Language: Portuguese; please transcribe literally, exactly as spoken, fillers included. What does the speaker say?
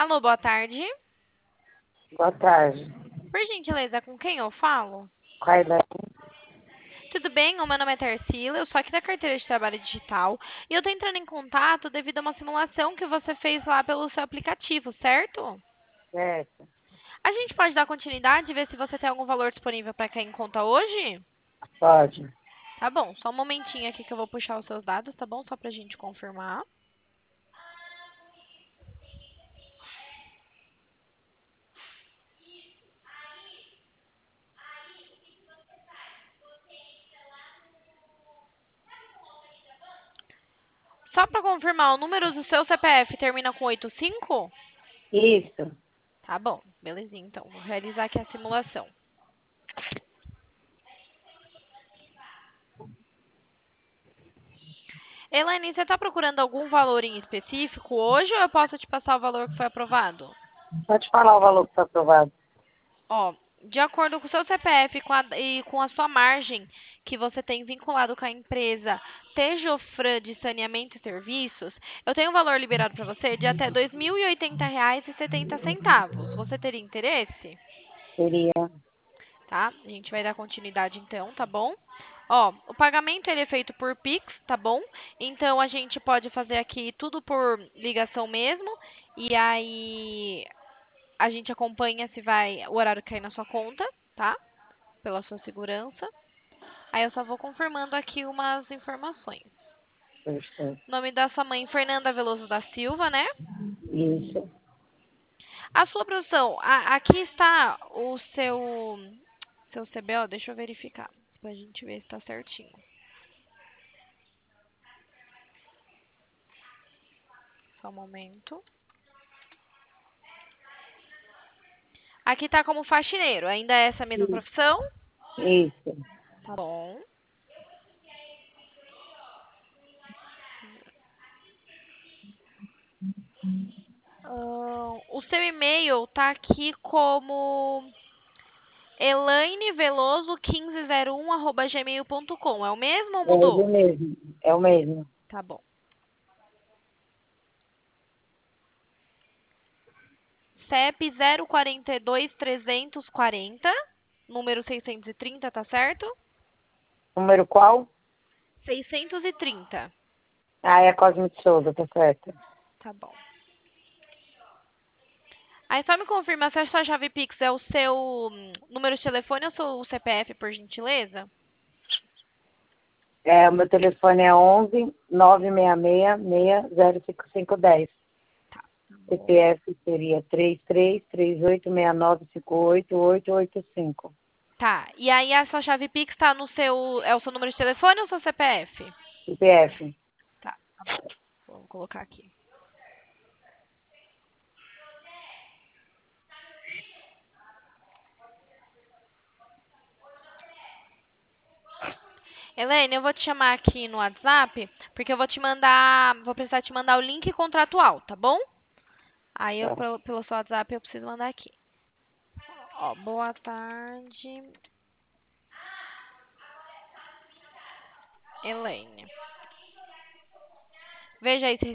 Alô, boa tarde. Boa tarde. Por gentileza, com quem eu falo? Kaila, Tudo bem? O meu nome é Tarsila, eu sou aqui da carteira de trabalho digital e eu tô entrando em contato devido a uma simulação que você fez lá pelo seu aplicativo, certo? certo? A gente pode dar continuidade e ver se você tem algum valor disponível para cair em conta hoje? Pode. Tá bom, só um momentinho aqui que eu vou puxar os seus dados, tá bom? Só pra gente confirmar. Só pra confirmar, o número do seu C P F termina com oitenta e cinco? Isso. Tá bom, belezinha então. Vou realizar aqui a simulação. Elaine, você está procurando algum valor em específico hoje ou eu posso te passar o valor que foi aprovado? Pode falar o valor que foi aprovado. Ó, de acordo com o seu C P F e com a, e com a sua margem que você tem vinculado com a empresa Tejofran de Saneamento e Serviços, eu tenho um valor liberado para você de até dois mil e oitenta reais e setenta centavos. Você teria interesse? Seria. Tá? A gente vai dar continuidade então, tá bom? Ó, o pagamento ele é feito por Pix, tá bom? Então a gente pode fazer aqui tudo por ligação mesmo. E aí a gente acompanha se vai o horário cair na sua conta, tá? Pela sua segurança. Aí eu só vou confirmando aqui umas informações. Perfeito. Nome da sua mãe, Fernanda Veloso da Silva, né? Isso. A sua produção, a- aqui está o seu seu C B O, deixa eu verificar, pra gente ver se tá certinho. Só um momento. Aqui tá como faxineiro. Ainda é essa mesma profissão? Isso. Tá bom. Ahn, o seu e-mail tá aqui como elaineveloso quinze zero um arroba gmail ponto com. É o mesmo ou É ele mudou? mesmo. É o mesmo. Tá bom. C E P zero quatro dois trezentos e quarenta, número seiscentos e trinta, tá certo? Número qual? seiscentos e trinta. Ah, é Cosme de Souza, tá certo. Tá bom. Aí só me confirma se a sua chave Pix é o seu hum, número de telefone ou seu C P F, por gentileza? É, o meu telefone é onze nove seis seis seis zero cinco cinco um zero. Tá, tá bom. C P F seria três três três oito seis nove cinco oito oito oito cinco. Tá. E aí a sua chave Pix tá no seu. É o seu número de telefone ou seu C P F? C P F. Tá, tá bom. Vou colocar aqui. Helene, eu vou te chamar aqui no WhatsApp, porque eu vou te mandar. Vou precisar te mandar o link contratual, tá bom? Aí eu, Tá. pelo, pelo seu WhatsApp, eu preciso mandar aqui. Ó, boa tarde, Helene. Veja aí se